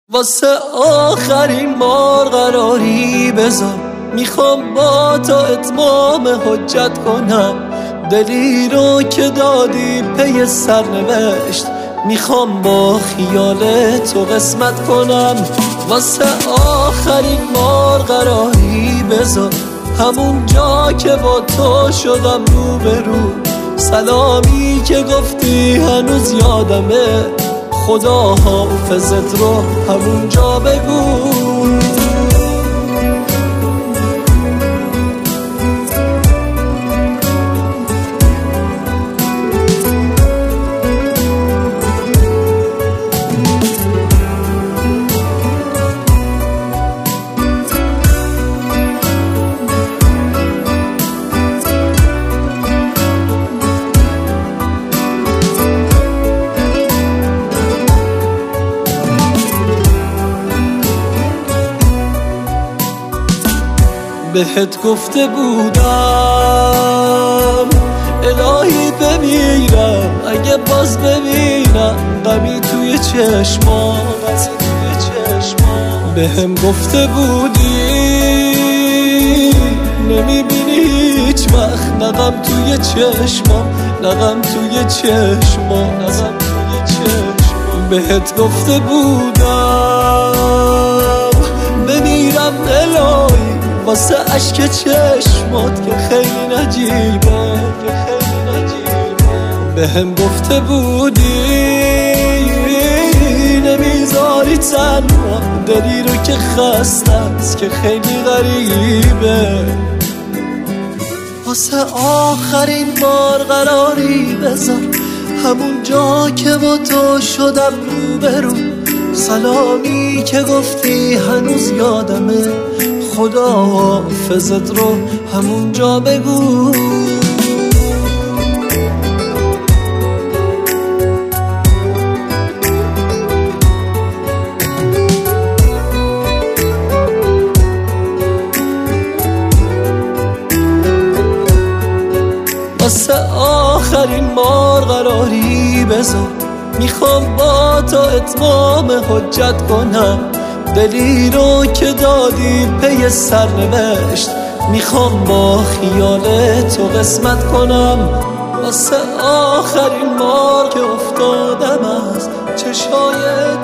واسه آخرین بار قراری بذار، میخوام با تو اتمام حجت کنم. دلی رو که دادی پی سرنوشت، میخوام با خیال تو قسمت کنم. واسه آخرین بار قراری بذار، همون جا که با تو شدم روبرو. سلامی که گفتی هنوز یادمه، خدا حافظت رو همون جا بگو. بهت گفته بودم الهی بمیرم اگه باز ببینم غمی توی چشمات. بهم گفته بودی نمیبینی هیچ وقت نغم توی چشمام، نغم توی چشمام، نغم توی چشمام. بهت گفته بودم بمیرم الهی واسه عشق چشمات که خیلی نجیبه. بهم گفته بودی نمیذاری تنها دلی رو که خسته است که خیلی غریبه. واسه آخرین بار قراری بذار، همون جا که با تو شدم روبرو. سلامی که گفتی هنوز یادمه، خدا حافظت رو همون جا بگو. واسه آخرین بار قراری بذار، میخوام با تو اتمام حجت کنم. دلی رو که دادی پی سرنوشت، میخوام با خیال تو قسمت کنم. واسه آخرین بار که افتادم از چشای